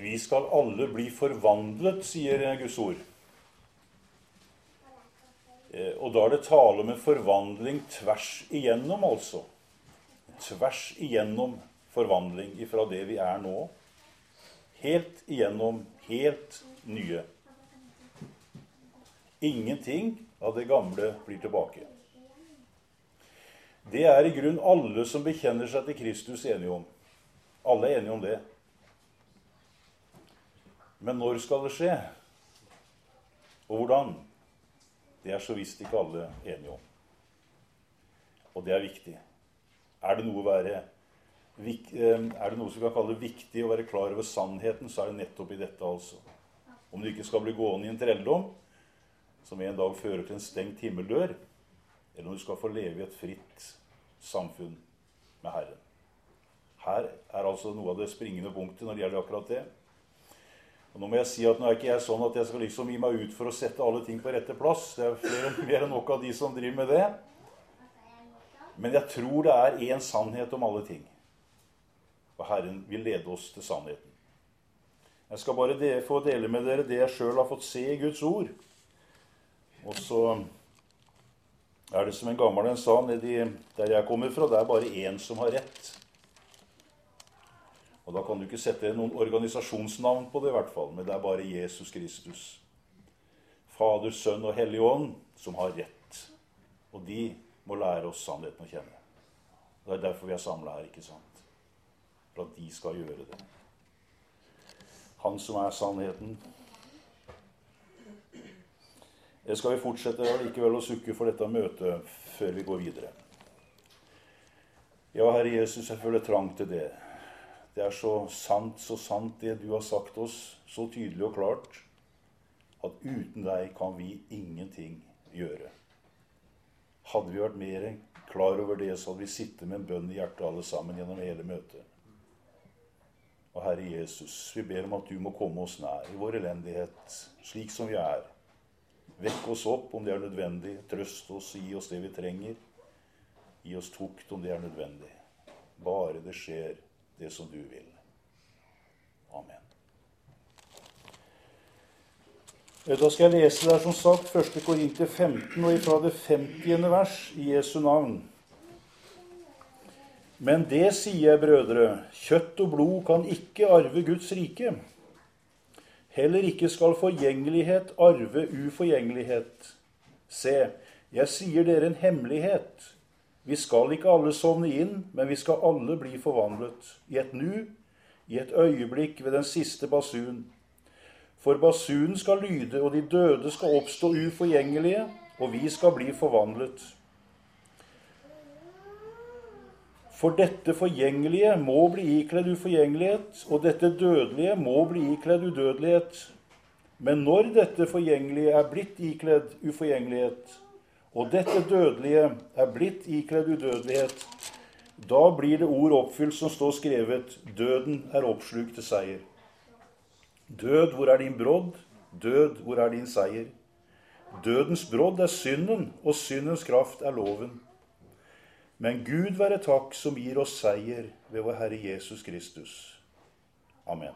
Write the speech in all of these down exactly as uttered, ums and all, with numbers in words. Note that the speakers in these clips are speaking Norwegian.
Vi skal alle bli forvandlet, sier Guds ord. Og da er det tale om en forvandling tvers igjennom, altså. Tvers igjennom forvandling ifra det vi er nå. Helt igjennom, helt nye. Ingenting av det gamle blir tilbake. Det er i grunn alle som bekjenner seg til Kristus enige om. Alle er enige om det. Men når skal det skje? Og hvordan? Det er så visst ikke alle enige om. Og det er viktig. Er det noe, være, er det noe som kan kalle det viktig å være klar over sannheten, så er det nettopp i dette altså. Om du ikke skal bli gående i en trelldom, som en dag fører til en stengt himmeldør, eller om du skal få leve i et fritt samfunn med Herren. Her er altså noe av det springende punktet når det gjelder akkurat det. Og nå må jeg si at nå er ikke jeg sånn at jeg skal liksom gi meg ut for å sette alle ting på rette plass. Det er flere mer enn nok av de som driver med det. Men jeg tror det er en sannhet om alle ting. Og Herren vil lede oss til sannheten. Jeg skal bare de, få dele med dere det jeg selv har fått se i Guds ord. Og så er det som en gammel en sa, nedi der jeg kommer fra, det er bare en som har rett. Og da kan du ikke sette noen organisasjonsnavn på det i hvert fall, men det er bare Jesus Kristus. Fader, Sønn og Hellig Ånd som har rett. Og de må lære oss sannheten å kjenne. Og det er derfor vi er samlet her, ikke sant? For at de skal gjøre det. Han som er sannheten. Jeg skal vi fortsette likevel å sukke for dette møtet før vi går videre. Ja, Herre Jesus, jeg føler trang til det. Det er så sant, så sant det du har sagt oss, så tydelig og klart, at uten deg kan vi ingenting gjøre. Hadde vi vært mer klar over det, så hadde vi sittet med en bønn i hjertet alle sammen gjennom hele møtet. Og Herre Jesus, vi ber om at du må komme oss nær i vår elendighet, slik som vi er. Vekk oss opp om det er nødvendig, trøst oss, gi oss det vi trenger. Gi oss tukt om det er nødvendig. Bare det skjer det som du vil. Amen. Da skal jeg lese der som sagt første Korinter femten og ifra det femtiende vers i Jesu navn. Men det sier jeg, brødre, kjøtt og blod kan ikke arve Guds rike. Heller ikke skal forgjengelighet arve uforgjengelighet. Se, jeg sier dere en hemmelighet. Vi skal ikke alle sovne inn, men vi skal alle bli forvandlet. I et nu, i et øyeblikk ved den siste basun. For basunen skal lyde, og de døde skal oppstå uforgjengelige, og vi skal bli forvandlet. For dette forgjengelige må bli ikledd uforgjengelighet, og dette dødelige må bli ikledd udødelighet. Men når dette forgjengelige er blitt ikledd uforgjengelighet, og dette dødelige er blitt ikledd udødelighet, da blir det ord oppfylt som står skrevet, døden er oppslukt til seier. Død, hvor er din brodd? Død, hvor er din seier? Dødens brodd er synden, og syndens kraft er loven. Men Gud være takk som gir oss seier ved vår Herre Jesus Kristus. Amen.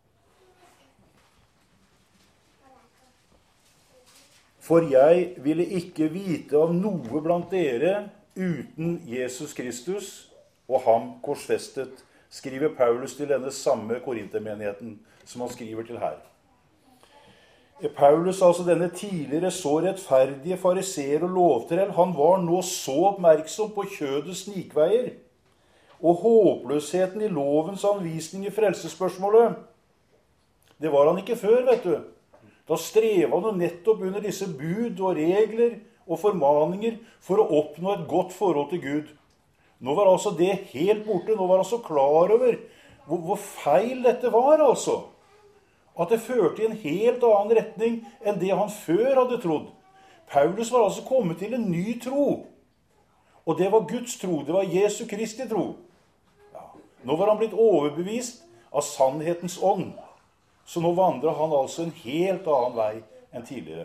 For jeg ville ikke vite av noe blant dere uten Jesus Kristus og ham korsfestet, skriver Paulus til denne samme korintermenigheten som han skriver til her. Paulus, altså denne tidligere så rettferdige fariseer og lovtrell, han var nå så oppmerksom på kjødets snikveier og håpløsheten i lovens anvisning i frelsesspørsmålet. Det var han ikke før, vet du. Da strev han jo nettopp under disse bud og regler og formaninger for å oppnå et godt forhold til Gud. Nå var altså det helt borte. Nå var han så klar over hvor, hvor feil dette var, altså. At det førte i en helt annen retning enn det han før hadde trodd. Paulus var altså kommet til en ny tro. Og det var Guds tro. Det var Jesu Kristi tro. Ja. Nå var han blitt overbevist av sannhetens ånd. Så nå vandrer han altså en helt annen vei enn tidligere.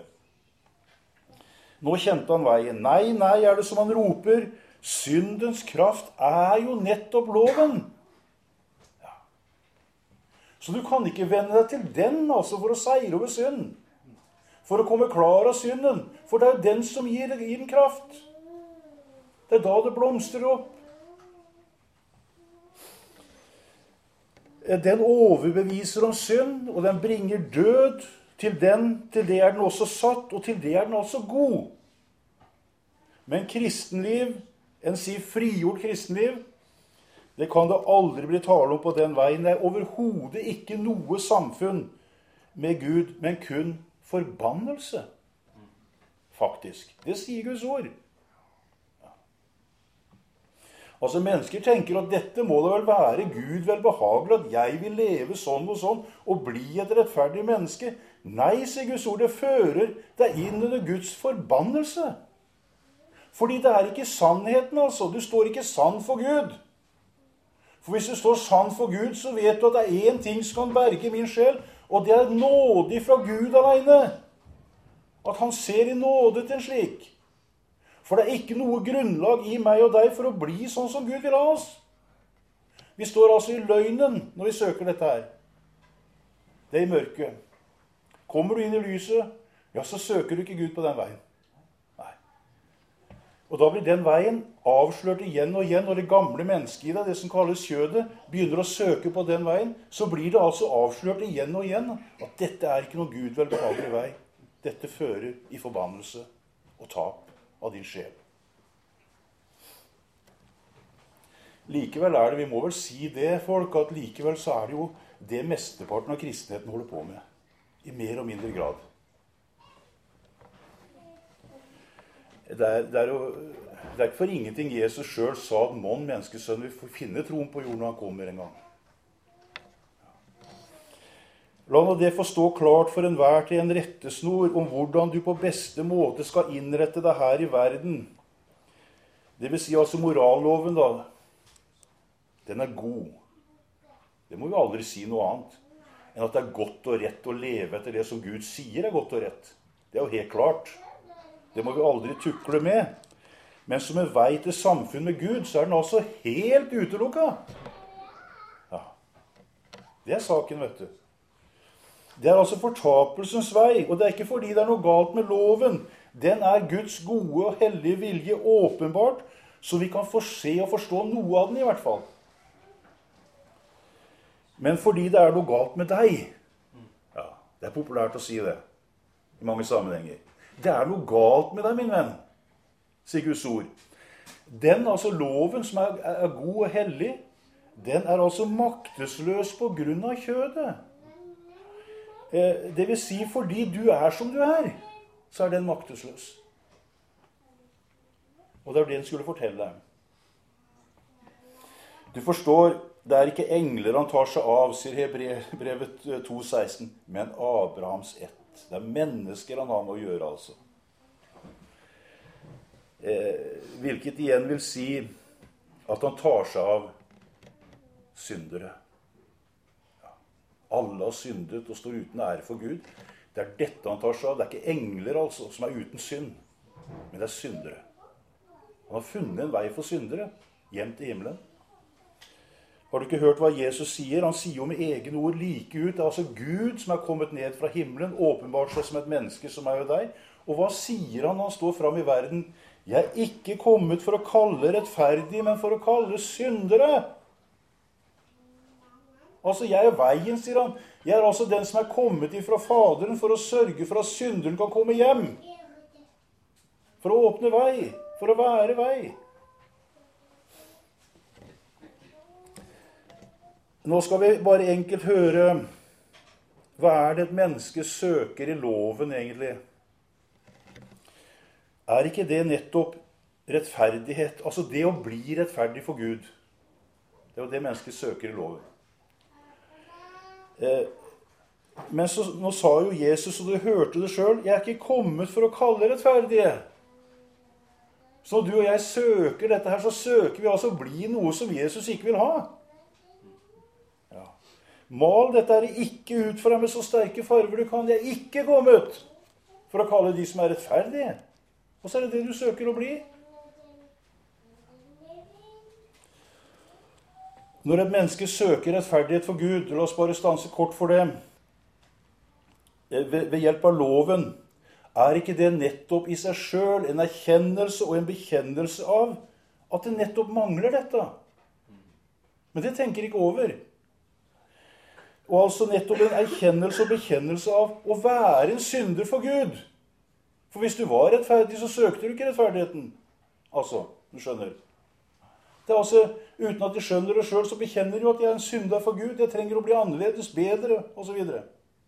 Nå kjente han veien. Nei, nei, er det som han roper. Syndens kraft er jo nettopp loven. Ja. Så du kan ikke vende deg til den altså for å seire over synd. For å komme klar av synden. For det er jo den som gir, gir den kraft. Det er da det blomstrer opp. Den overbeviser om synd, og den bringer død. Til den, til det er den også satt, og til det er den altså god. Men kristenliv, en sier frigjort kristenliv, det kan det aldri bli tale om på den veien. Det er overhodet ikke noe samfunn med Gud, men kun forbannelse. Faktisk. Det sier Guds ord. Altså, mennesker tenker at dette må det vel være Gud velbehagelig, at jeg vil leve sånn og sånn, og bli et rettferdig menneske. Nei, sier Guds ord, det fører deg inn under Guds forbannelse. Fordi det er ikke sannheten, altså. Du står ikke sann for Gud. For hvis du står sann for Gud, så vet du at det er én ting som kan berge min sjel, og det er nådig fra Gud alene. At han ser i nåde til en slik. For det er ikke noe grunnlag i meg og deg for å bli sånn som Gud vil ha oss. Vi står altså i løgnen når vi søker dette her. Det er i mørket. Kommer du inn i lyset, ja, så søker du ikke Gud på den veien. Nei. Og da blir den veien avslørt igjen og igjen, og det gamle mennesket i deg, det som kalles kjødet, begynner å søke på den veien, så blir det altså avslørt igjen og igjen at dette er ikke noe Gud velbehagelig vei. Dette fører i forbannelse og tap av din sjel. Likevel er det, vi må vel si det, folk, at likevel så er det jo det mesteparten av kristenheten holder på med. I mer og mindre grad. Det er, det er jo det er ikke for ingenting Jesus selv sa at mån menneskesønn vil finne troen på jorden når han kommer en gang. La nå det få stå klart for enhver til en rettesnor om hvordan du på beste måte skal innrette deg her i verden. Det vil si altså moralloven da. Den er god. Det må vi aldri si noe annet enn at det er godt og rett å leve etter det som Gud sier er godt og rett. Det er jo helt klart. Det må vi aldri tukle med. Men som en vei til samfunn med Gud, så er den altså helt utelukket. Ja. Det er saken, vet du. Det er altså fortapelsens vei, og det er ikke fordi det er noe galt med loven. Den er Guds gode og hellige vilje åpenbart, så vi kan få se og forstå noe av den i hvert fall. Men fordi det er noe galt med deg, ja, det er populært å si det i mange sammenhenger. Det er noe galt med deg, min venn, sier Guds ord. Den, altså loven som er, er god og hellig, den er altså maktesløs på grunn av kjødet. Det vil si, fordi du er som du er, så er den maktesløs. Og det er det den skulle fortelle deg. Du forstår, det er ikke engler han tar seg av, sier Hebreerbrevet to seksten, men Abrahams ett. Det er mennesker han har med å gjøre, altså. Eh, hvilket igjen vil si at han tar seg av syndere. Alle har syndet og står uten ære for Gud. Det er dette han tar seg av. Det er ikke engler altså, som er uten synd, men det er syndere. Han har funnet en vei for syndere hjem til himmelen. Har du ikke hørt hva Jesus sier? Han sier jo med egen ord like ut. Det er altså Gud som er kommet ned fra himmelen, åpenbart seg som et menneske som er jo deg. Og hva sier han når han står fram i verden? Jeg er ikke kommet for å kalle rettferdig, men for å kalle syndere. Altså, jeg er veien, sier han. Jeg er altså den som er kommet ifra Faderen for å sørge for at synderen kan komme hjem. For å åpne vei. For å være vei. Nå skal vi bare enkelt høre, hva er det et menneske søker i loven egentlig? Er ikke det nettopp rettferdighet? Altså det å bli rettferdig for Gud. Det er jo det mennesket søker i loven. Eh, men så, nå sa jo Jesus, og du hørte det selv, jeg er ikke kommet for å kalle rettferdige. Så når du og jeg søker dette her, så søker vi altså å bli noe som Jesus ikke vil ha. Ja. Mal dette her ikke ut for deg med så sterke farver du kan. Jeg er ikke kommet for å kalle de som er rettferdige. Og så er det det du søker å bli. Når et menneske søker rettferdighet for Gud, la oss bare stanse kort for det, ved, ved hjelp av loven, er ikke det nettopp i seg selv en erkjennelse og en bekjennelse av at det nettopp mangler dette? Men det tenker ikke over. Og altså nettopp en erkjennelse og bekjennelse av å være en synder for Gud. For hvis du var rettferdig, så søkte du ikke rettferdigheten. Altså, du skjønner. Det er altså, uten at de skjønner det selv, så bekjenner de at jeg er en synder for Gud. Jeg trenger å bli annerledes, bedre, og så videre.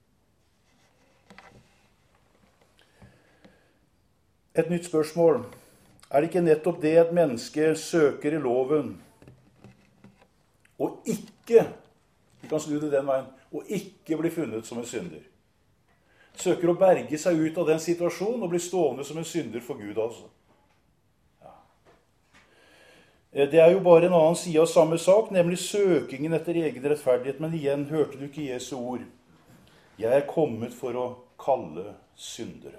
Et nytt spørsmål. Er det ikke nettopp det et menneske søker i loven, og ikke, vi kan snu det den veien, og ikke bli funnet som en synder? Søker å berge seg ut av den situasjonen og bli stående som en synder for Gud, altså. Ja. Det er jo bare en annen side av samme sak, nemlig søkingen etter egen rettferdighet. Men igjen hørte du ikke Jesu ord. Jeg er kommet for å kalle syndere.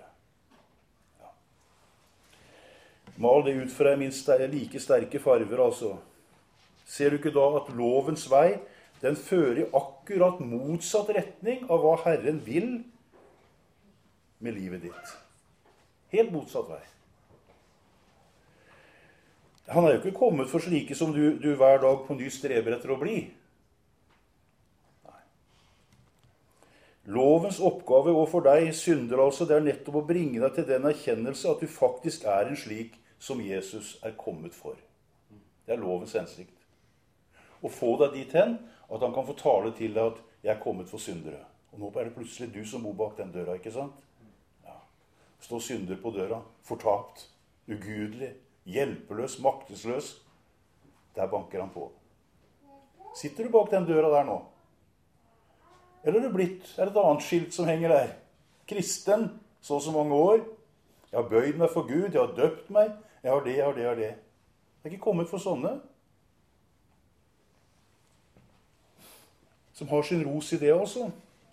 Mal det ut for deg minst like sterke farver, altså. Ser du ikke da at lovens vei, den fører i akkurat motsatt retning av hva Herren vil med livet ditt? Helt motsatt vei. Han er jo ikke kommet for slike som du, du hver dag på ny streber etter å bli. Nei. Lovens oppgave overfor deg, synder altså, det er nettopp å bringe deg til den erkjennelse at du faktisk er en slik som Jesus er kommet for. Det er lovens hensikt. Å få deg dit hen at han kan få tale til deg at jeg er kommet for syndere. Og nå er det plutselig du som bor bak den døra, ikke sant? Ja. Står synder på døra, fortapt, ugudelig, hjelpeløs, maktesløs. Der banker han på. Sitter du bak den døra der nå? Eller er du blitt, er det et annet skilt som henger der? Kristen, så så mange år. Jeg har bøyd meg for Gud, jeg har døpt meg. Jeg har det, jeg har det, jeg har det. Jeg er ikke kommet for sånne. Som har sin ros i det også.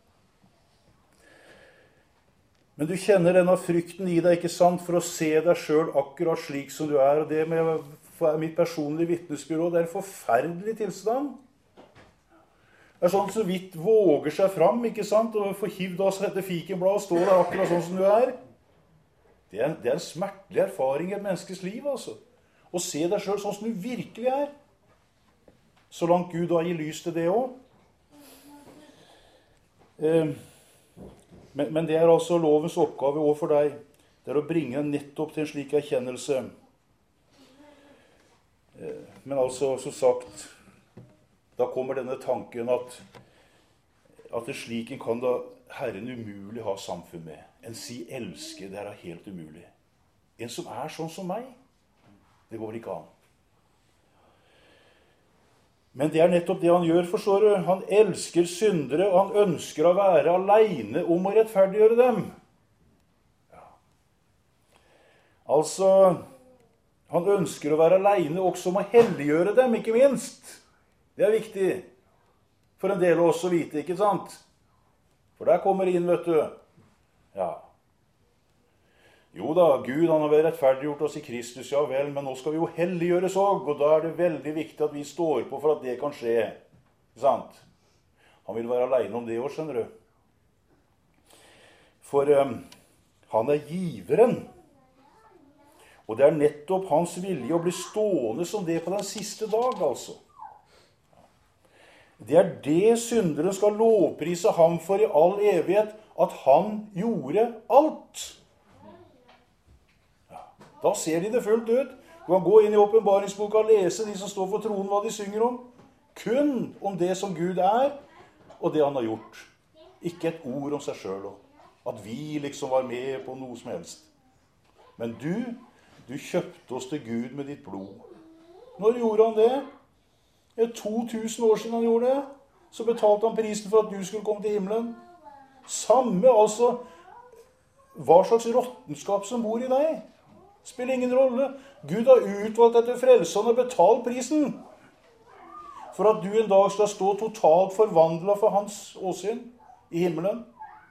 Men du kjenner denne frykten i deg, ikke sant, for å se deg selv akkurat slik som du er. Og det med mitt personlige vittnesbyrå, det er en forferdelig tilstand. Det er sånn så vidt våger seg fram, ikke sant, og får hivd av seg dette fikenbladet og står der akkurat sånn som du er. Det er, en, det er en smertelig erfaring i et menneskes liv, altså. Å se deg selv sånn som du virkelig er. Så langt Gud da gir lys til det også. Eh, men, men det er altså lovens oppgave overfor deg. Det er å bringe deg nettopp til en slik erkjennelse. Eh, men altså, som sagt, da kommer denne tanken at, at en slik en kan da Herren umulig ha samfunn med. En si elske, det er helt umulig. En som er sånn som meg, det går ikke an. Men det er nettopp det han gjør, forstår du. Han elsker syndere, og han ønsker å være alene om å rettferdiggjøre dem. Ja. Altså, han ønsker å være alene også om å helliggjøre dem, ikke minst. Det er viktig for en del av oss å vite, ikke sant? For der kommer inn, vet du. Ja. Jo da, Gud han har vel rettferdiggjort oss i Kristus, ja vel, men nå skal vi jo helliggjøres også, og da er det veldig viktig at vi står på for at det kan skje. Sant? Han vil være alene om det også, skjønner du. For um, han er giveren. Og det er nettopp hans vilje å bli stående som det på den siste dag, altså. Det er det synderen skal lovprise ham for i all evighet, at han gjorde alt. Ja, da ser de det fullt ut. Du kan gå inn i åpenbaringsboka og lese de som står for tronen, hva de synger om. Kun om det som Gud er, og det han har gjort. Ikke et ord om seg selv, at vi liksom var med på noe som helst. Men du, du kjøpte oss til Gud med ditt blod. Når gjorde han det? Det er to tusen år siden han gjorde det. Så betalte han prisen for at du skulle komme til himmelen. Samme, altså, hva slags råttenskap som bor i deg. Spiller ingen rolle. Gud har utvalgt deg til frelse, og har betalt prisen. For at du en dag skal stå totalt forvandlet for hans åsyn i himmelen.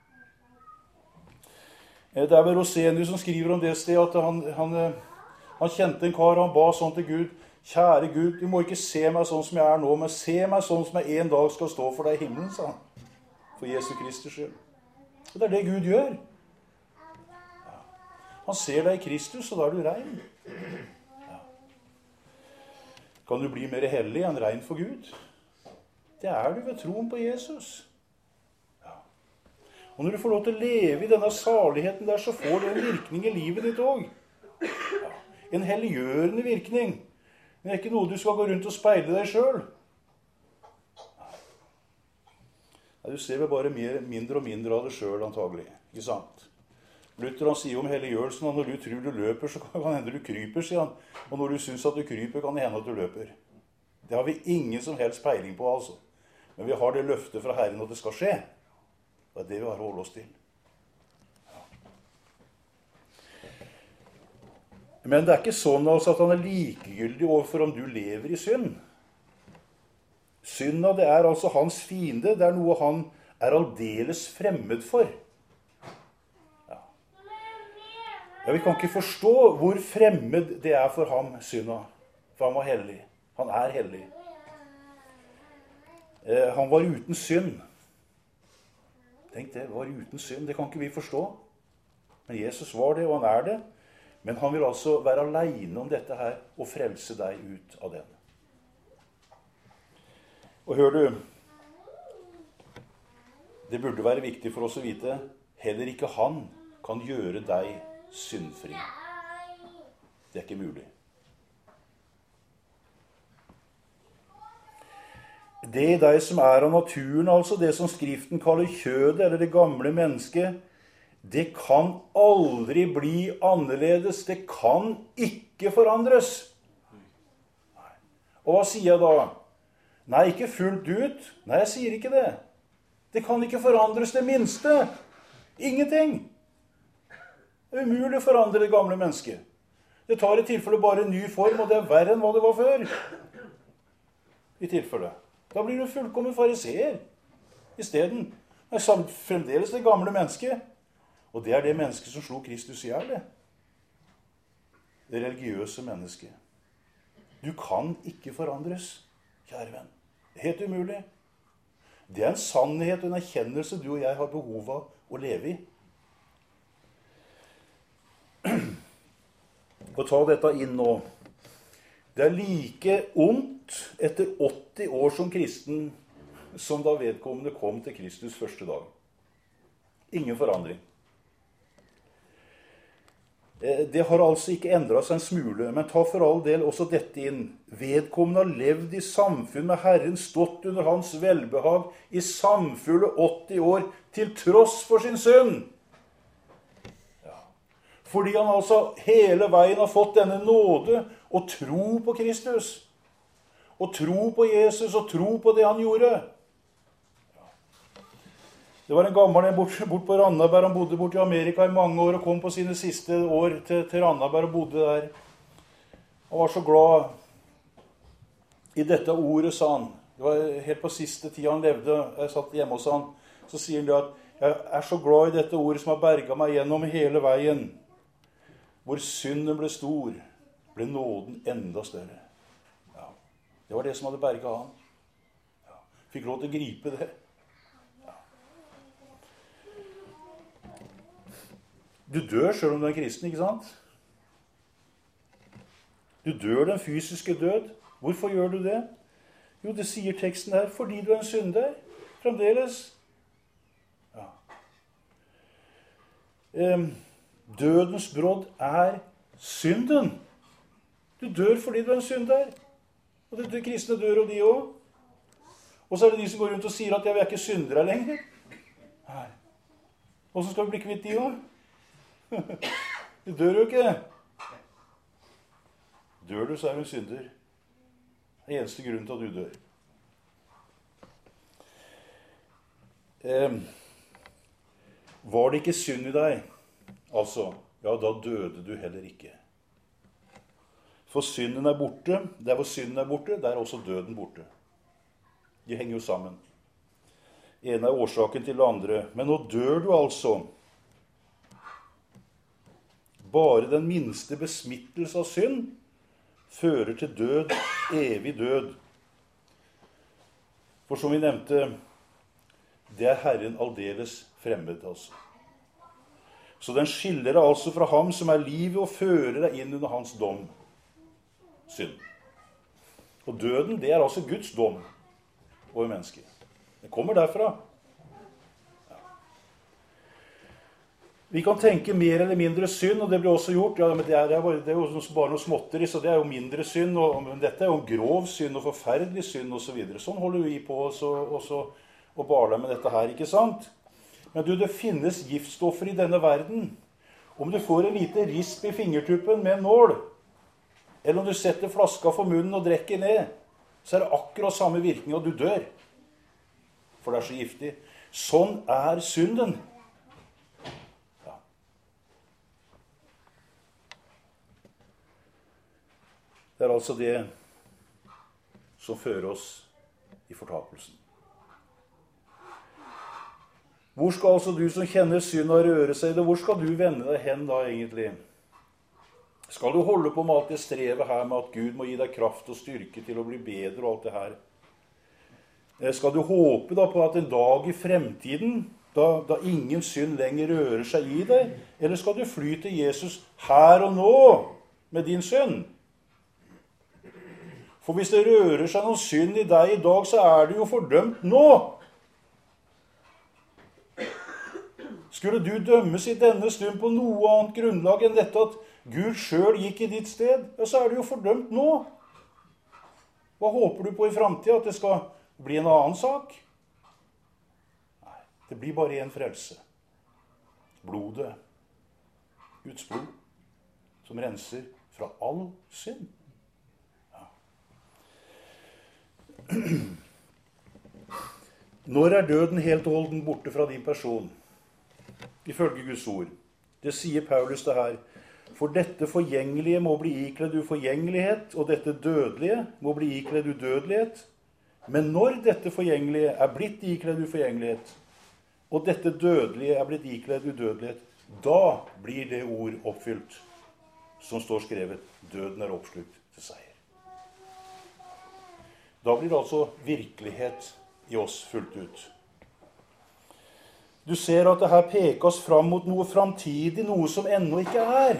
Det er Rosenius som skriver om det stedet, at han, han, han kjente en kar, han ba sånn til Gud: Kjære Gud, du må ikke se meg sånn som jeg er nå, men se meg sånn som jeg en dag skal stå for deg i himmelen, sa han. For Jesu Kristi skyld. Og det er det Gud gjør. Ja. Han ser deg i Kristus, og da er du rein. Ja. Kan du bli mer hellig enn rein for Gud? Det er du ved troen på Jesus. Ja. Og når du får lov til å leve i denne saligheten der, så får det en virkning i livet ditt også. Ja. En helliggjørende virkning. Men det er ikke noe du skal gå rundt og speile deg selv. Nei, du ser vel bare mer, mindre og mindre av det selv, antagelig. Ikke sant? Luther han sier om helliggjørelsen, at når du tror du løper, så kan det hende du kryper, sier han. Og når du synes at du kryper, kan det hende at du løper. Det har vi ingen som helst peiling på, altså. Men vi har det løftet fra Herren at det skal skje. Det er det vi har å holde oss til. Ja. Men det er ikke sånn altså at han er likegyldig overfor om du lever i synd. Synda, det er altså hans fiende. Det er noe han er aldeles fremmed for. Ja. Ja, vi kan ikke forstå hvor fremmed det er for ham, synda. For han var hellig. Han er hellig. Eh, han var uten synd. Tenk det, var uten synd. Det kan ikke vi forstå. Men Jesus var det, og han er det. Men han vil altså være alene om dette her og frelse deg ut av den. Og hør du, det burde være viktig for oss å vite, heller ikke han kan gjøre deg syndfri. Det er ikke mulig. Det i deg som er av naturen, altså det som Skriften kaller kjødet, eller det gamle mennesket, det kan aldri bli annerledes. Det kan ikke forandres. Og hva sier jeg da? Nei, ikke fullt ut. Nei, jeg sier ikke det. Det kan ikke forandres det minste. Ingenting. Det er umulig å forandre det gamle mennesket. Det tar i tilfelle bare en ny form, og det er verre enn hva det var før. I tilfelle. Da blir du fullkommen fariseer i stedet. Det er fremdeles det gamle mennesket. Og det er det mennesket som slo Kristus i hjel, det. Det religiøse mennesket. Du kan ikke forandres, kjære venn. Det er helt umulig. Det er en sannhet og en erkjennelse du og jeg har behov av å leve i. Og ta dette inn nå. Det er like ondt etter åtti år som kristen som da vedkommende kom til Kristus første dag. Ingen forandring. Det har altså ikke endret seg en smule, men ta for all del også dette inn. Vedkommende har levd i samfunn med Herren, stått under hans velbehag i samfulle åtti år, til tross for sin synd. Ja. Fordi han altså hele veien har fått denne nåde og tro på Kristus. Og tro på Jesus og tro på det han gjorde. Det var en gammel en bort, bort på Randaberg. Han bodde bort i Amerika i mange år og kom på sine siste år til, til Randaberg og bodde der. Han var så glad i dette ordet, sa han. Det var helt på siste tid han levde. Jeg satt hjemme hos han. Så sier han det at jeg er så glad i dette ordet som har berget meg gjennom hele veien. Hvor synden ble stor, ble nåden enda større. Ja. Det var det som hadde berget han. Ja. Fikk lov til å gripe det. Du dør selv om du er kristen, ikke sant? Du dør den fysiske død. Hvorfor gjør du det? Jo, det sier teksten her, fordi du er en synder. Fremdeles. Ja. Eh, dødens brodd er synden. Du dør fordi du er en synder. Og det, det kristne dør og de også. Og så er det de som går rundt og sier at jeg er ikke syndere lenger. Nei. Og så skal vi bli kvitt de også. Du dør jo ikke. Dør du, så er du en synder. Det er eneste grunnen til at du dør. Eh, var det ikke synd i deg? Altså, ja, da døde du heller ikke. For synden er borte. Der hvor synden er borte, der er også døden borte. De henger jo sammen. En er årsaken til det andre. Men nå dør du altså. Bare den minste besmittelse av synd fører til død, evig død. For som vi nevnte, det er Herren aldeles fremmed altså. Så den skiller deg altså fra ham som er livet, og fører deg inn under hans dom. Synd. Og døden, det er altså Guds dom over mennesker. Det kommer derfra. Ja. Vi kan tenke mer eller mindre synd, og det blir også gjort. Ja, men det er, det er, bare, det er jo bare noe småtteri, så det er jo mindre synd. Og, men dette er jo en grov synd og forferdelig synd og så videre. Sånn holder vi på også, også, og baler med dette her, ikke sant? Men du, det finnes giftstoffer i denne verden. Om du får en lite risp i fingertuppen med en nål, eller om du setter flaska for munnen og drekker ned, så er det akkurat samme virkning, og du dør. For det er så giftig. Sånn er synden. Ja. Det er altså det som fører oss i fortapelsen. Hvor skal altså du som kjenner synd og røre seg, eller hvor skal du vende deg hen da egentlig? Skal du holde på med alt det strevet her med at Gud må gi deg kraft og styrke til å bli bedre og alt det her? Skal du håpe da på at en dag i fremtiden, da, da ingen synd lenger rører seg i deg, eller skal du fly til Jesus her og nå med din synd? For hvis det rører seg noen synd i deg i dag, så er du jo fordømt nå. Skulle du dømmes i denne stund på noe annet grunnlag enn dette at Gud selv gikk i ditt sted, ja, så er du jo fordømt nå. Hva håper du på i fremtiden? At det skal bli en annen sak? Nei, det blir bare en frelse. Blodet. Guds blod, som renser fra all synd. Ja. Når er døden helt og holden borte fra din person? Ifølge Guds ord. Det sier Paulus det her. For dette forgjengelige må bli ikledd uforgjengelighet, og dette dødelige må bli ikledd udødelighet. Men når dette forgjengelige er blitt ikledd uforgjengelighet, og dette dødelige er blitt ikledd udødelighet, da blir det ord oppfylt, som står skrevet, døden er oppslukt til seier. Da blir det altså virkelighet i oss fullt ut. Du ser at det her pekes fram mot noe framtidig, noe som ennå ikke er.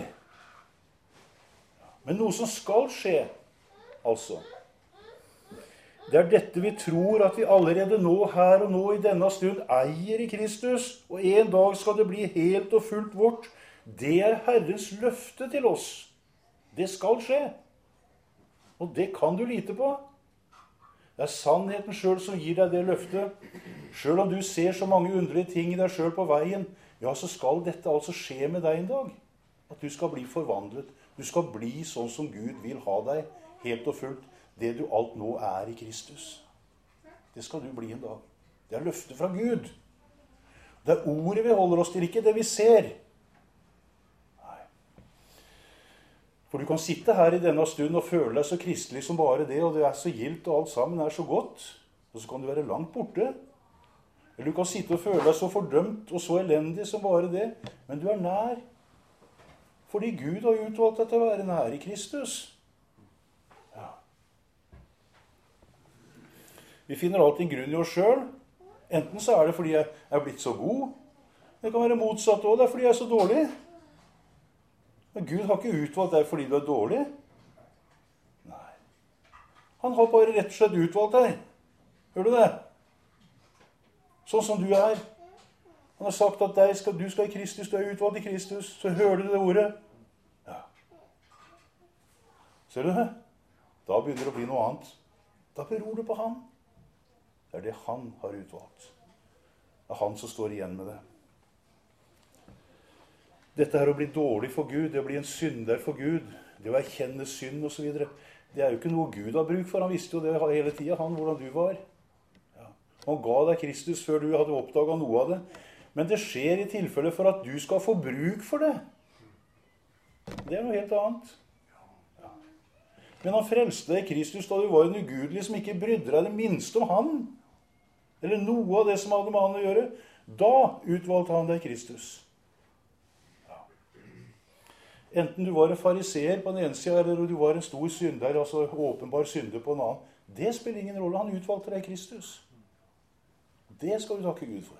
Men noe som skal skje, altså. Det er dette vi tror at vi allerede nå, her og nå, i denne stund, eier i Kristus, og en dag skal det bli helt og fullt vårt. Det er Herrens løfte til oss. Det skal skje. Og det kan du lite på. Det er sannheten selv som gir deg det løftet. Selv om du ser så mange underlige ting i deg selv på veien, ja, så skal dette altså skje med deg en dag. At du skal bli forvandlet. Du skal bli sånn som Gud vil ha deg, helt og fullt. Det du alt nå er i Kristus. Det skal du bli en dag. Det er løftet fra Gud. Det er ordet vi holder oss til, ikke det vi ser. Nei. For du kan sitte her i denne stund og føle deg så kristelig som bare det, og det er så gildt og alt sammen er så godt. Og så kan du være langt borte. Eller du kan sitte og føle deg så fordømt og så elendig som bare det. Men du er nær. Fordi Gud har utvalgt deg til å være nær i Kristus. Ja. Vi finner alltid en grunn i oss selv. Enten så er det fordi jeg er blitt så god. Det kan være motsatt også. Det er fordi jeg er så dårlig. Men Gud har ikke utvalgt deg fordi du er dårlig. Nei. Han har bare rett og slett utvalgt deg. Hører du det? Sånn som du er. Han har sagt at deg skal, du skal i Kristus, du er utvalgt i Kristus. Så hører du det ordet. Ja. Ser du det? Da begynner det å bli noe annet. Da beror det på han. Det er det han har utvalgt. Det er han som står igjen med det. Dette her å bli dårlig for Gud, det å bli en synder for Gud, det å erkjenne synd og så videre, det er jo ikke noe Gud har bruk for. Han visste jo det hele tiden, han, hvordan du var. Ja. Han ga deg Kristus før du hadde oppdaget noe av det. Men det skjer i tilfelle for at du skal få bruk for det. Det er noe helt annet. Ja. Men han frelste deg i Kristus da du var en ugudelig som ikke brydde deg det minste om han. Eller noe av det som hadde med han å gjøre. Da utvalgte han deg i Kristus. Ja. Enten du var en fariseer på den ene siden, eller du var en stor synder, altså åpenbar synder på en annen. Det spiller ingen rolle. Han utvalgte deg Kristus. Det skal du takke Gud for.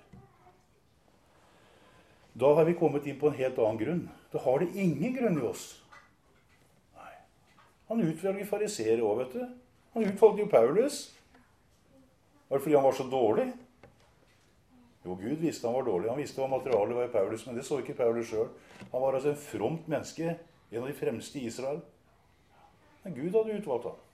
Da har vi kommet inn på en helt annen grunn. Da har det ingen grunn i oss. Nei. Han utvalgte fariseere også, vet du. Han utvalgte jo Paulus. Var det fordi han var så dårlig? Jo, Gud visste han var dårlig. Han visste hva materialet var i Paulus, men det så ikke Paulus selv. Han var altså en fromt menneske, en av de fremste i Israel. Men Gud hadde utvalgt ham.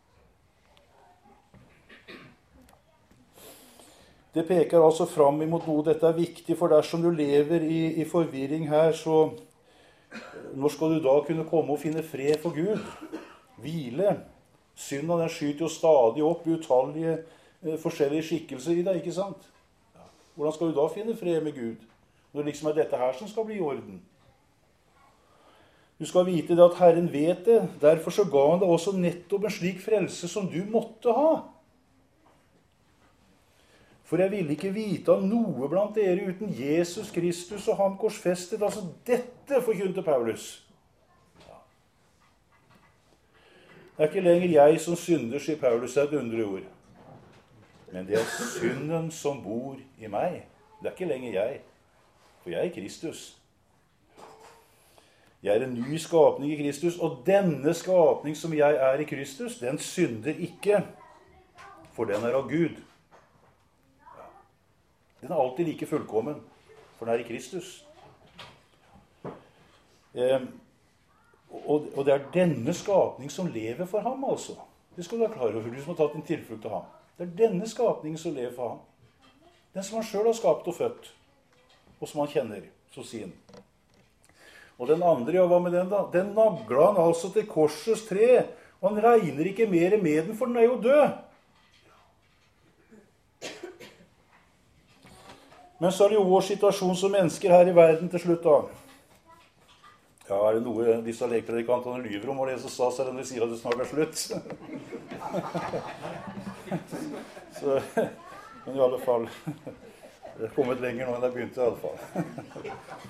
Det peker altså fram imot noe. Dette er viktig, for dersom du lever i, i forvirring her, så når skal du da kunne komme og finne fred for Gud? Hvile. Synden, den skyter jo stadig opp utallige eh, forskjellige skikkelser i deg, ikke sant? Hvordan skal du da finne fred med Gud? Når det liksom er dette her som skal bli i orden. Du skal vite det at Herren vet det. Derfor så ga han deg også nettopp en slik frelse som du måtte ha. For jeg ville ikke vite av noe blant dere uten Jesus Kristus og ham korsfestet. Altså dette forkynte Paulus. Det er ikke lenger jeg som synder, sier Paulus, er et underord. Men det er synden som bor i meg. Det er ikke lenger jeg, for jeg er Kristus. Jeg er en ny skapning i Kristus, og denne skapning som jeg er i Kristus, den synder ikke, for den er av Gud. Den er alltid like fullkommen, for den er i Kristus. Eh, og, og det er denne skapning som lever for ham, altså. Det skal du være klar over, du som har tatt en tilflukt til ham. Det er denne skapningen som lever for ham. Den som han selv har skapt og født, og som han kjenner, så sin. Og den andre, ja, hva med den da? Den naglet han altså til korsets tre, og han regner ikke mer med den, for den er jo død. Men så er det jo vår situasjon som mennesker her i verden til slutt da. Ja, er det noe disse lekpredikantene lyver om, og det som sa seg når de sier at det snart er slutt? Så, men i alle fall, det er kommet lenger nå enn det begynte i alle fall.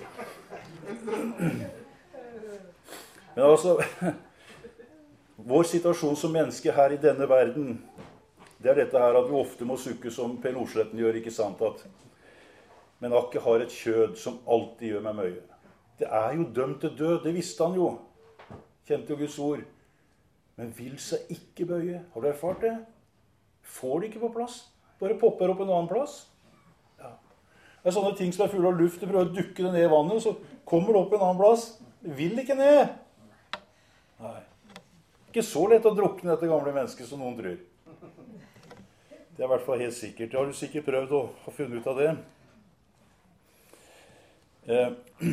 Men altså, vår situasjon som mennesker her i denne verden, det er dette her at vi ofte må sukke som Per Nordsletten gjør, ikke sant, at men Akke har et kjød som alltid gjør meg møye. Det er jo dømt til død, det visste han jo. Kjente jo Guds ord. Men vil seg ikke bøye. Har du erfart det? Får det ikke på plass. Bare popper opp en annen plass. Ja. Det er sånne ting som er fulle av luft. Du prøver å dukke det ned i vannet, og så kommer det opp en annen plass. Det vil ikke ned. Nei. Ikke så lett å drukne dette gamle mennesket som noen tror. Det er i hvert fall helt sikkert. Det har du sikkert prøvd å ha funnet ut av det. Eh,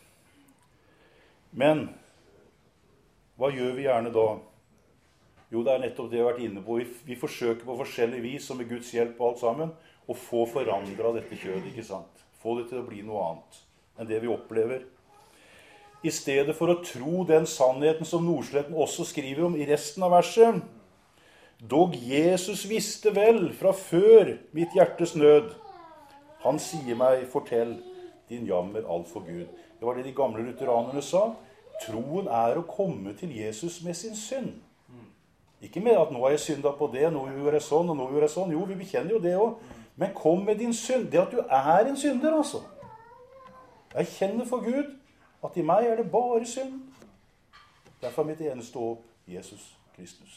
men hva gjør vi gjerne da? Jo, det er nettopp det vi har vært inne på. Vi, vi forsøker på forskjellig vis, og med Guds hjelp og alt sammen, å få forandret dette kjødet, ikke sant? Få det til å bli noe annet enn det vi opplever. I stedet for å tro den sannheten som Nordsletten også skriver om i resten av verset. Dog Jesus visste vel fra før mitt hjertes nød. Han sier meg, fortell, din jammer alt for Gud. Det var det de gamle lutheranerne sa. Troen er å komme til Jesus med sin synd. Ikke med at nå har jeg syndet på det, nå gjorde jeg sånn, og nå gjorde jeg sånn. Jo, vi bekjenner jo det også. Men kom med din synd. Det at du er en synder, altså. Jeg kjenner for Gud at i meg er det bare synd. Derfor er mitt eneste håp Jesus Kristus.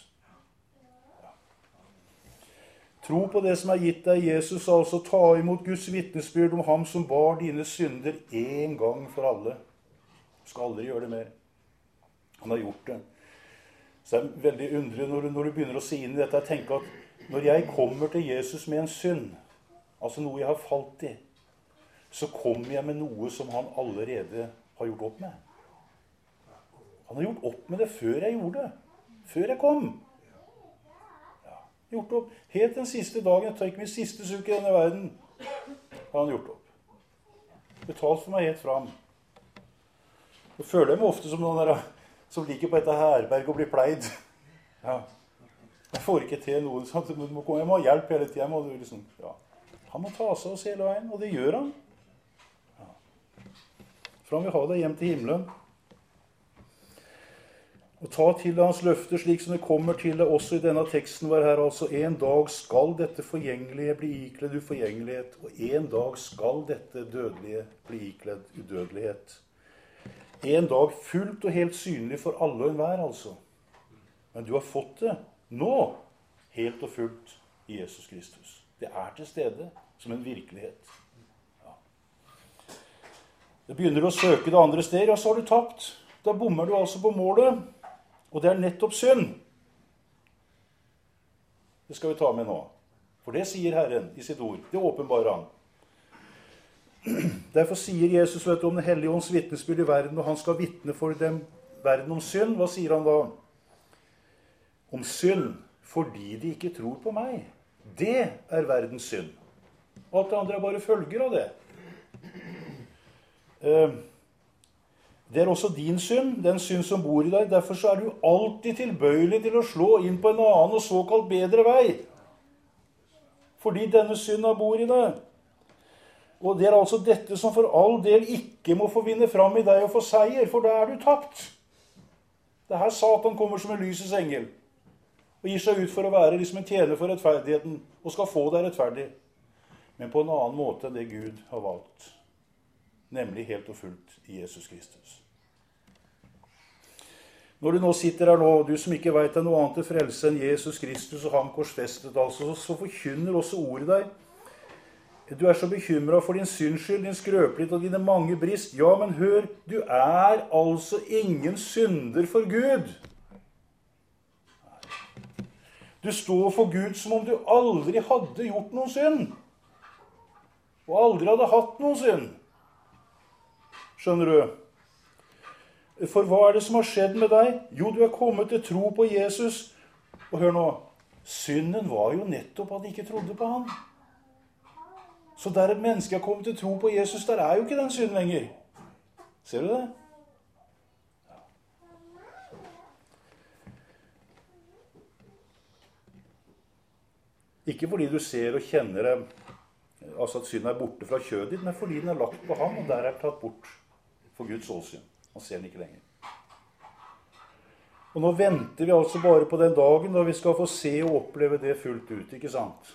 Tro på det som er gitt deg, Jesus, altså ta imot Guds vitnesbyrd om ham som bar dine synder en gang for alle. Du skal aldri gjøre det mer. Han har gjort det. Så det er veldig underlig når du, når du begynner å si inn i dette, jeg tenker at når jeg kommer til Jesus med en synd, altså noe jeg har falt i, så kommer jeg med noe som han allerede har gjort opp med. Han har gjort opp med det før jeg gjorde det. Før jeg kom. Gjort opp. Helt den siste dagen, jeg tar ikke min siste suk i denne verden, har han gjort opp. Betalt for meg helt fram. Jeg føler jeg meg ofte som noen der som liker på dette herberg og blir pleid. Ja. Jeg får ikke til noe. Jeg må ha hjelp hele tiden. Jeg må liksom, ja. Han må ta seg oss hele veien, og det gjør han. Ja. For han vil ha deg hjem til himmelen. Og ta til deg hans løfter slik som det kommer til deg også i denne teksten var her. Altså, en dag skal dette forgjengelige bli ikledd uforgjengelighet, og en dag skal dette dødelige bli ikledd udødelighet. En dag fullt og helt synlig for alle og enhver, altså. Men du har fått det nå, helt og fullt i Jesus Kristus. Det er til stede som en virkelighet. Ja. Det begynner å søke det andre steder, og så har du tapt. Da bommer du altså på målet. Og det er nettopp synd. Det skal vi ta med nå. For det sier Herren i sitt ord. Det åpenbarer han. Derfor sier Jesus vet du, om den hellige ånds vitnesbyrd i verden, og han skal vitne for dem verden om synd. Hva sier han da? Om synd fordi de ikke tror på meg. Det er verdens synd. Alt det andre er bare følger av det. Uh, Det er også din synd, den synd som bor i deg. Derfor så er du alltid tilbøyelig til å slå inn på en annen og såkalt bedre vei. Fordi denne synda bor i deg. Og det er altså dette som for all del ikke må få vinne fram i deg og få seier, for da er du tapt. Det er her Satan kommer som en lysets engel og gir seg ut for å være liksom en tjener for rettferdigheten og skal få deg rettferdig. Men på en annen måte enn det Gud har valgt. Nemlig helt og fullt i Jesus Kristus. Når du nå sitter her nå, du som ikke vet noe annet til frelse enn Jesus Kristus og ham korsfestet, altså, så forkynner også ordet deg. Du er så bekymret for din syndskyld, din skrøpelighet og dine mange brist. Ja, men hør, du er altså ingen synder for Gud. Du står for Gud som om du aldri hadde gjort noen synd. Og aldri hadde hatt noen synd. Skjønner du? For hva er det som har skjedd med deg? Jo, du er kommet til tro på Jesus. Og hør nå, synden var jo nettopp at de ikke trodde på han. Så der et menneske har kommet til tro på Jesus, der er jo ikke den synden lenger. Ser du det? Ikke fordi du ser og kjenner det, altså at synden er borte fra kjødet ditt, men fordi den er lagt på ham, og der er tatt bort for Guds åsyn. Han ser den ikke lenger. Og nå venter vi altså bare på den dagen da vi skal få se og oppleve det fullt ut, ikke sant?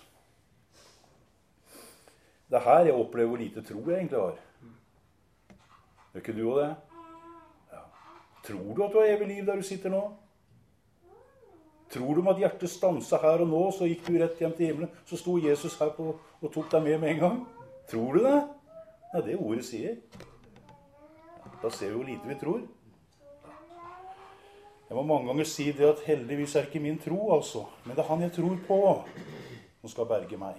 Det er her jeg opplever hvor lite tro jeg egentlig har. Gjør ikke du også det? Ja. Tror du at du har evig liv der du sitter nå? Tror du med at hjertet stanset her og nå, så gikk du rett hjem til himmelen, så sto Jesus her på, og tok deg med med en gang? Tror du det? Ja, det ordet sier. Da ser vi hvor lite vi tror. Jeg må mange ganger si det at heldigvis er ikke min tro, altså. Men det er han jeg tror på, som skal berge meg.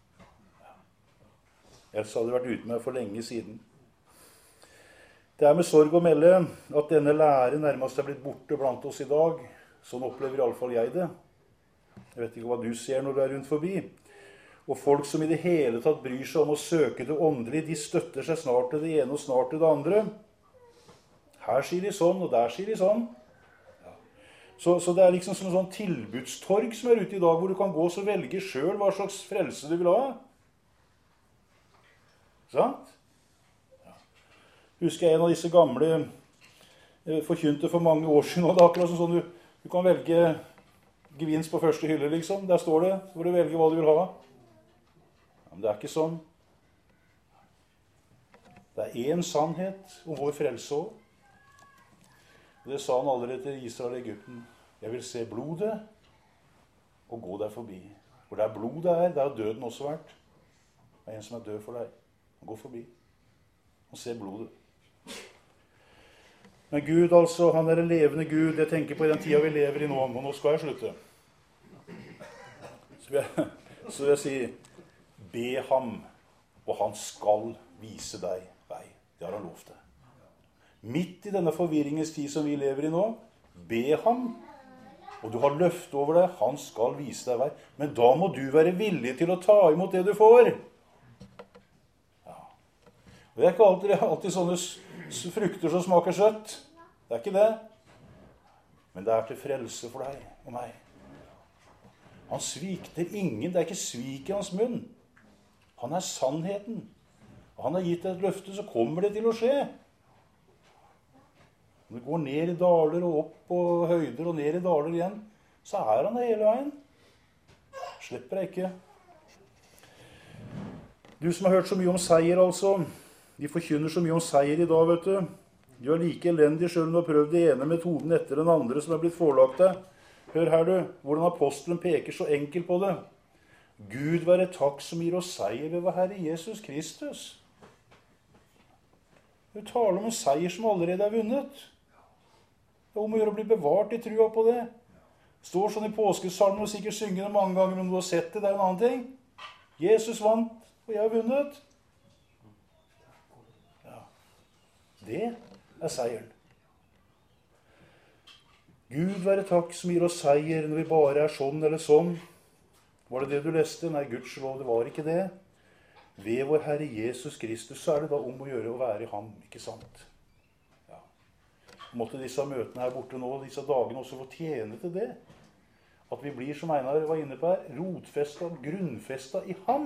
Ellers hadde det vært ute med for lenge siden. Det er med sorg å melde at denne lære nærmest er blitt borte blant oss i dag. Sånn opplever i alle fall jeg det. Jeg vet ikke hva du ser når du er rundt forbi. Og folk som i det hele tatt bryr seg om å søke det åndelige, de støtter seg snart til det ene og snart til det andre. Her sier de sånn, og der sier de sånn. Ja. Så, så det er liksom som en sånn tilbudstorg som er ute i dag, hvor du kan gå og velge selv hva slags frelse du vil ha. Sant? Ja. Husker jeg en av disse gamle eh, forkynte for mange år siden, og det er akkurat sånn du, du kan velge gevinst på første hylle, liksom. Der står det, så får du velge hva du vil ha. Ja, men det er ikke sånn. Det er en sannhet om vår frelse også. Det sa han allerede til Israel og Egypten. Jeg vil se blodet og gå der forbi. Hvor der blodet er, der har døden også vært. Det er en som er død for deg. Gå forbi og se blodet. Men Gud altså, han er en levende Gud. Jeg tenker på den tida vi lever i nå, og nå skal jeg slutte. Så vil jeg, så vil jeg si, be ham, og han skal vise deg vei. Det har han lovt deg. Midt i denne forvirringens tid som vi lever i nå, be ham, og du har løfte over deg, han skal vise deg vei. Men da må du være villig til å ta imot det du får. Ja. Og det er ikke alltid, alltid sånne frukter som smaker søtt. Det er ikke det. Men det er til frelse for deg og meg. Han svikter ingen, det er ikke svik i hans munn. Han er sannheten. Og han har gitt deg et løfte, så kommer det til å skje. Når du går ned i daler og opp på høyder og ned i daler igjen, så er han det hele veien. Slipper deg ikke. Du som har hørt så mye om seier, altså. De forkynner så mye om seier i dag, vet du. Du er like elendig selv om du har prøvd det ene metoden etter den andre som er blitt forelagt deg. Hør her, du, hvordan apostelen peker så enkelt på det. Gud være takk som gir oss seier ved vår Herre Jesus Kristus. Du taler om en seier som allerede er vunnet. Det er om å gjøre å bli bevart i trua på det. Står sånn i påskesalmen og sikkert synger det mange ganger, men om du har sett det, det er en annen ting. Jesus vant, og jeg har vunnet. Ja. Det er seieren. Gud være takk som gir oss seier når vi bare er sånn eller sånn. Var det det du leste? Nei, Guds lov, det var ikke det. Ved vår Herre Jesus Kristus så er det da om å gjøre å være i ham, ikke sant? Måtte disse møtene her borte nå, disse dagene også få tjene til det. At vi blir, som Einar var inne på her, rotfestet, grunnfestet i ham.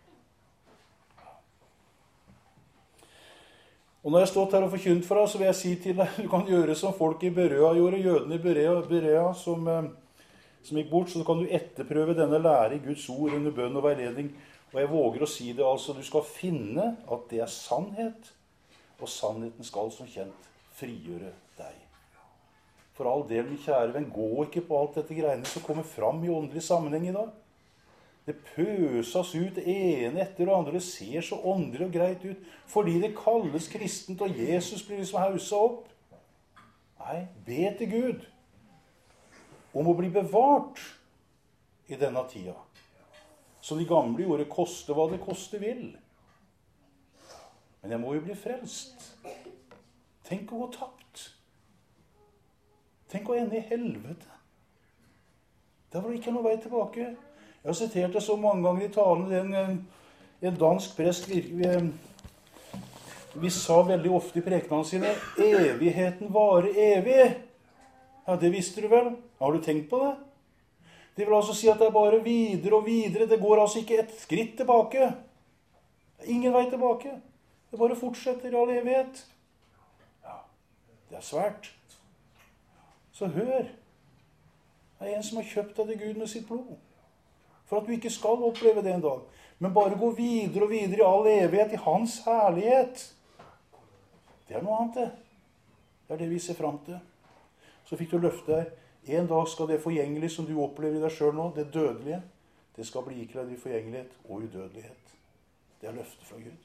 Og når jeg har stått her og forkynt for deg, så vil jeg si til deg, du kan gjøre som folk i Berea gjorde, jødene i Berea, Berea som, som gikk bort, så kan du etterprøve denne lære i Guds ord under bønn og veiledning. Og jeg våger å si det, altså, du skal finne at det er sannhet, og sannheten skal som kjent frigjøre deg. For all del, min kjære venn, gå ikke på alt dette greiene som kommer fram i åndelig sammenheng i dag. Det pøses ut det ene etter det andre. Det ser så åndelig og greit ut. Fordi det kalles kristent, og Jesus blir liksom hauset opp. Nei, be til Gud om å bli bevart i denne tida. Så de gamle gjorde koste hva det koste vil. Men jeg må jo bli frelst. Tenk å gå tapt. Tenk å ende i helvete. Der var det ikke noe vei tilbake. Jeg har sitert det så mange ganger i talen. En, en dansk prest vi, vi, vi sa veldig ofte i prekenene sine, evigheten varer evig. Ja, det visste du vel. Har du tenkt på det? Det vil altså si at det er bare videre og videre. Det går altså ikke et skritt tilbake. Det er ingen vei tilbake. Det bare fortsetter i all evighet. Det er svært. Så hør. Det er en som har kjøpt deg til Gud med sitt blod. For at du ikke skal oppleve det en dag. Men bare gå videre og videre i all evighet i hans herlighet. Det er noe annet det. Det er det vi ser frem til. Så fikk du løfte her. En dag skal det forgjengelige som du opplever i deg selv nå, det dødelige, det skal bli ikledd i forgjengelighet og udødelighet. Det er løfte fra Gud.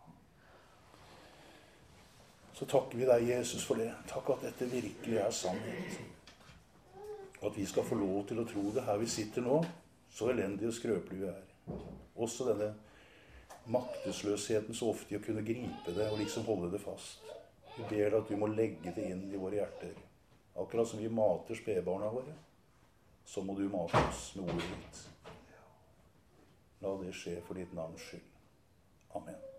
Så takker vi deg, Jesus, for det. Takk at dette virkelig er sannhet. Og at vi skal få lov til å tro det her vi sitter nå, så elendig og skrøpelig vi er. Også denne maktesløsheten så ofte i å kunne gripe det og liksom holde det fast. Vi ber deg at du må legge det inn i våre hjerter. Akkurat som vi mater spedbarna våre, så må du mate oss med ordet ditt. La det skje for ditt navns skyld. Amen.